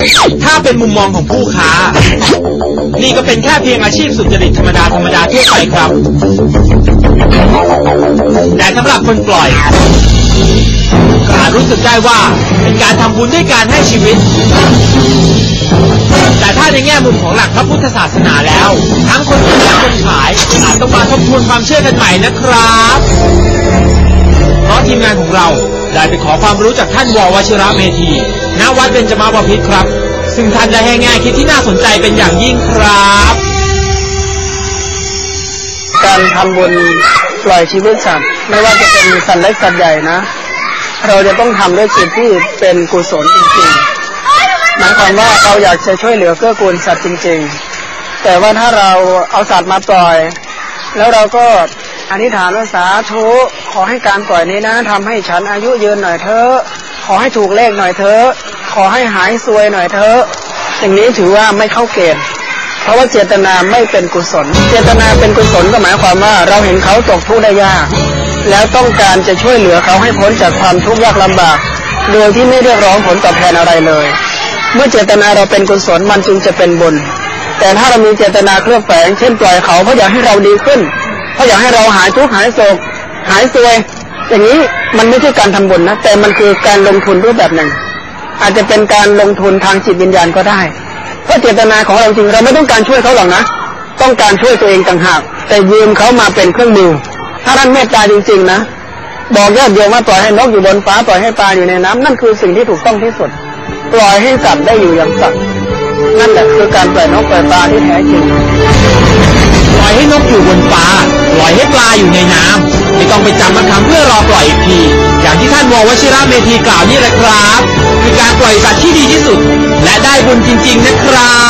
ถ้าเป็นมุมมองของผู้ค้านี่ก็เป็นแค่เพียงอาชีพสุจริตธรรมดาทั่วไปครับแต่สำหรับคนปล่อยก็อาจรู้สึกได้ว่าเป็นการทำบุญด้วยการให้ชีวิตแต่ถ้าในแง่มุมของหลักพระพุทธศาสนาแล้วทั้งคนซื้อและคนขายอาจต้องมาทบทวนความเชื่อกันใหม่นะครับเพราะทีมงานของเราได้ไปขอความรู้จากท่านว.วชิระเมธีณ วัดเบญจมบพิตรครับซึ่งท่านได้ให้แง่คิดที่น่าสนใจเป็นอย่างยิ่งครับการทำบุญปล่อยชีวิตสัตว์ไม่ว่าจะเป็นสัตว์เล็กสัตว์ใหญ่นะเราจะต้องทำด้วยจิตที่เป็นกุศลจริงๆหมายความว่าเราอยากจะช่วยเหลือเกื้อกูลสัตว์จริงๆแต่ว่าถ้าเราเอาสัตว์มาปล่อยแล้วเราก็อธิษฐานว่าสาธุขอให้การปล่อยนี้นะทำให้ฉันอายุยืนหน่อยเถอะขอให้ถูกเลขหน่อยเถอะขอให้หายซวยหน่อยเถอะอย่างนี้ถือว่าไม่เข้าเกณฑ์เพราะว่าเจตนาไม่เป็นกุศลเจตนาเป็นกุศลก็หมายความว่าเราเห็นเขาตกทุกข์ได้ยากแล้วต้องการจะช่วยเหลือเขาให้พ้นจากความทุกข์ยากลำบากโดยที่ไม่เรียกร้องผลตอบแทนอะไรเลยเมื่อเจตนาเราเป็นกุศลมันจึงจะเป็นบุญแต่ถ้าเรามีเจตนาเคลือบแฝงเช่นปล่อยเขาเพราะอยากให้เราดีขึ้นเพราะอยากให้เราหายทุกข์หายโศกหายซวยอย่างนี้มันไม่ใช่การทำบุญนะแต่มันคือการลงทุนรูปแบบหนึ่งอาจจะเป็นการลงทุนทางจิตวิญญาณก็ได้เพราะเจตนาของเราจริงเราไม่ต้องการช่วยเขาหรอกนะต้องการช่วยตัวเองต่างหากแต่ยืมเขามาเป็นเครื่องมือถ้าท่านเมตตาจริงๆนะบอกญาติโยมว่าปล่อยให้นกอยู่บนฟ้าปล่อยให้ปลาอยู่ในน้ำนั่นคือสิ่งที่ถูกต้องที่สุดปล่อยให้สัตว์ได้อยู่อย่างสัตว์นั่นแหละคือการปล่อยนกปล่อยปลาที่แท้จริงปล่อยให้นกอยู่บนฟ้าปล่อยให้ปลาอยู่ในน้ำไม่ต้องไปจำมาทำเพื่อรอปล่อยอีกทีอย่างที่ท่านว.วชิระเมธีกล่าวนี่แหละครับคือการปล่อยสัตว์ที่ดีที่สุดและได้บุญจริงๆนะครับ